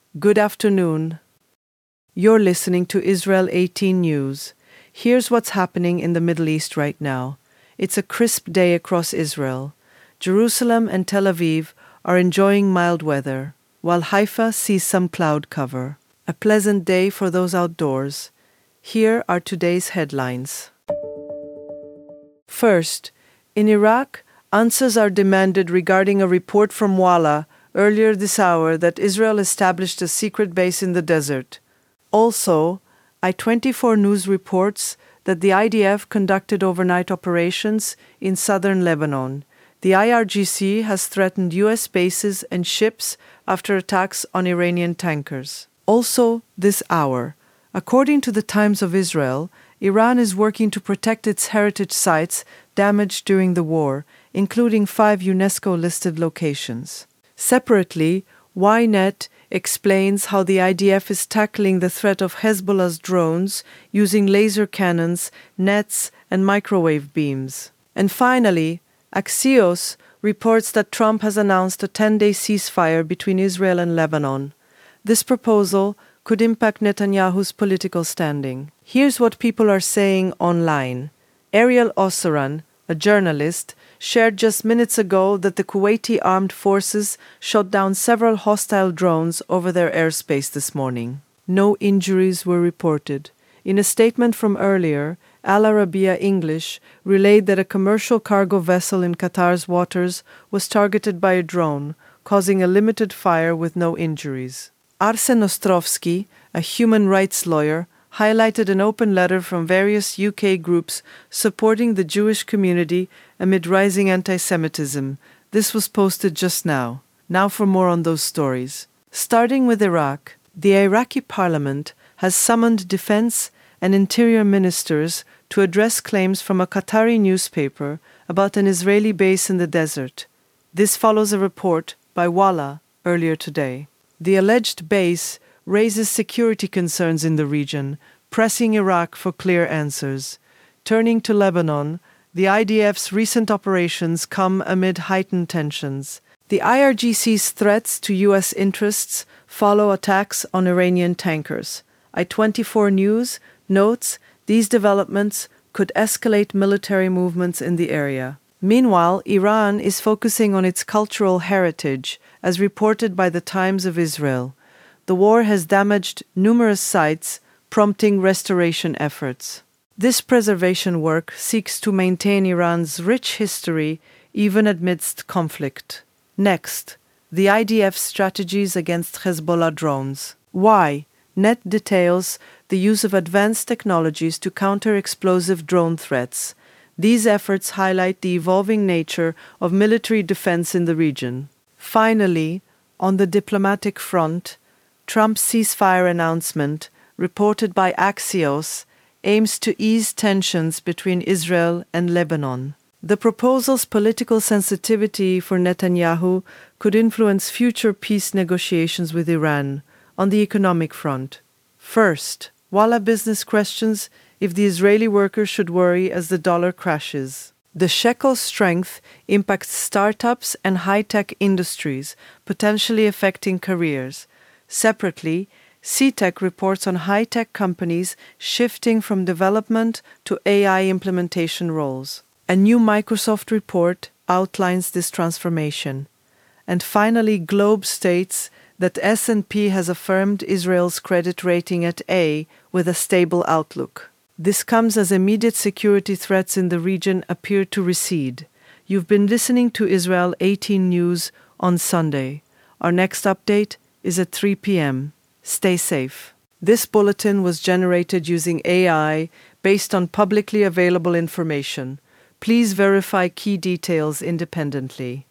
Good afternoon. You're listening to Israel 18 News. Here's what's happening in the Middle East right now. It's a crisp day across Israel. Jerusalem and Tel Aviv are enjoying mild weather, while Haifa sees some cloud cover. A pleasant day for those outdoors. Here are today's headlines. First, in Iraq, answers are demanded regarding a report from Walla earlier this hour that Israel established a secret base in the desert. Also, I-24 News reports that the IDF conducted overnight operations in southern Lebanon. The IRGC has threatened U.S. bases and ships after attacks on Iranian tankers. Also, this hour, according to the Times of Israel, Iran is working to protect its heritage sites damaged during the war, including 5 UNESCO-listed locations. Separately, Ynet explains how the IDF is tackling the threat of Hezbollah's drones using laser cannons, nets, and microwave beams. And finally, Axios reports that Trump has announced a 10-day ceasefire between Israel and Lebanon. This proposal could impact Netanyahu's political standing. Here's what people are saying online. Ariel Osseran, a journalist, shared just minutes ago that the Kuwaiti armed forces shot down several hostile drones over their airspace this morning. No injuries were reported. In a statement from earlier, Al Arabiya English relayed that a commercial cargo vessel in Qatar's waters was targeted by a drone, causing a limited fire with no injuries. Arsen Ostrovsky, a human rights lawyer, highlighted an open letter from various UK groups supporting the Jewish community amid rising anti-Semitism. This was posted just now. Now for more on those stories. Starting with Iraq, the Iraqi parliament has summoned defense and interior ministers to address claims from a Qatari newspaper about an Israeli base in the desert. This follows a report by Walla earlier today. The alleged base raises security concerns in the region, pressing Iraq for clear answers. Turning to Lebanon, the IDF's recent operations come amid heightened tensions. The IRGC's threats to U.S. interests follow attacks on Iranian tankers. I-24 News notes these developments could escalate military movements in the area. Meanwhile, Iran is focusing on its cultural heritage, as reported by the Times of Israel. The war has damaged numerous sites, prompting restoration efforts. This preservation work seeks to maintain Iran's rich history even amidst conflict. Next, the IDF's strategies against Hezbollah drones. Why? Net details the use of advanced technologies to counter explosive drone threats. These efforts highlight the evolving nature of military defense in the region. Finally, on the diplomatic front, Trump's ceasefire announcement, reported by Axios, aims to ease tensions between Israel and Lebanon. The proposal's political sensitivity for Netanyahu could influence future peace negotiations with Iran. On the economic front, first, Walla Business questions if the Israeli workers should worry as the dollar crashes. The shekel's strength impacts startups and high-tech industries, potentially affecting careers. Separately, CTEC reports on high-tech companies shifting from development to AI implementation roles. A new Microsoft report outlines this transformation. And finally, Globe states that S&P has affirmed Israel's credit rating at A with a stable outlook. This comes as immediate security threats in the region appear to recede. You've been listening to Israel 18 News on Sunday. Our next update is at 3 p.m. Stay safe. This bulletin was generated using AI based on publicly available information. Please verify key details independently.